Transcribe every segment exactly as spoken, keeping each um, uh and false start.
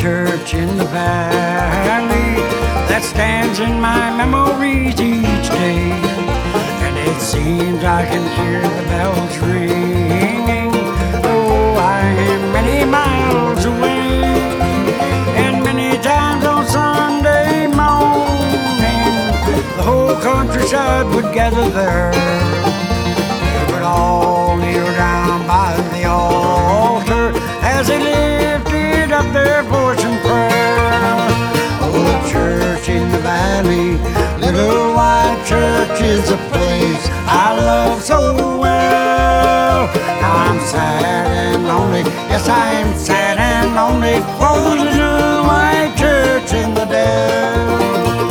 church in the valley that stands in my memories each day. And it seems I can hear the bells ringing, though I am many miles away. And many times on Sunday morning, the whole countryside would gather there. They would all kneel down by the altar as they lifted up their voice in prayer. Oh, the church in the valley, little white church, is a place I love so well. Now I'm sad and lonely, yes I am sad and lonely, for the little white church in the dell.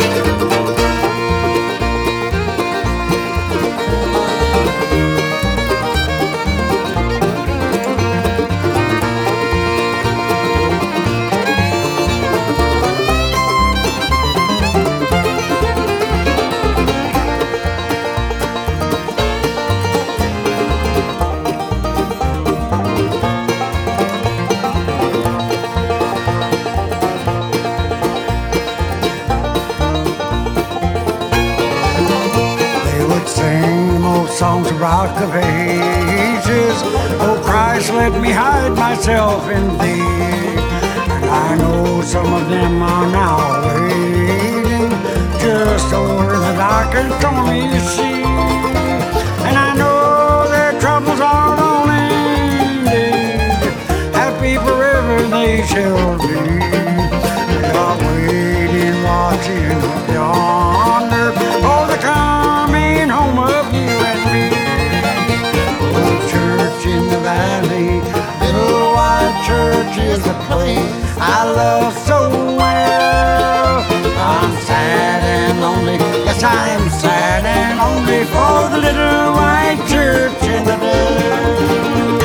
Sing most songs of rock of ages. Oh, Christ, let me hide myself in thee. And I know some of them are now waiting just over the dark and stormy sea. And I know their troubles are on ending, happy forever they shall be. They are waiting, watching up yonder for the coming home of you and me. Oh, church in the valley, little white church, is a place I love so well. I'm sad and lonely, yes I am sad and lonely, for the little white church in the valley.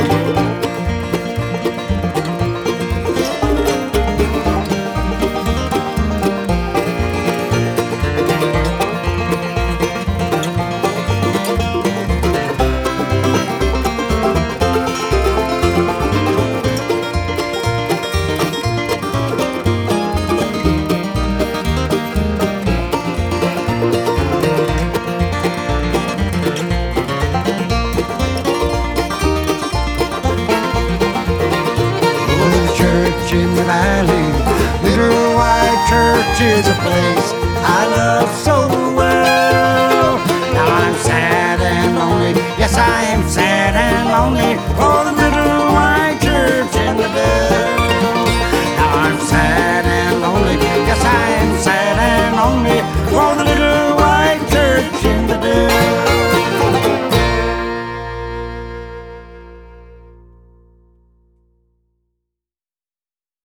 In the valley, little white church is a place I love so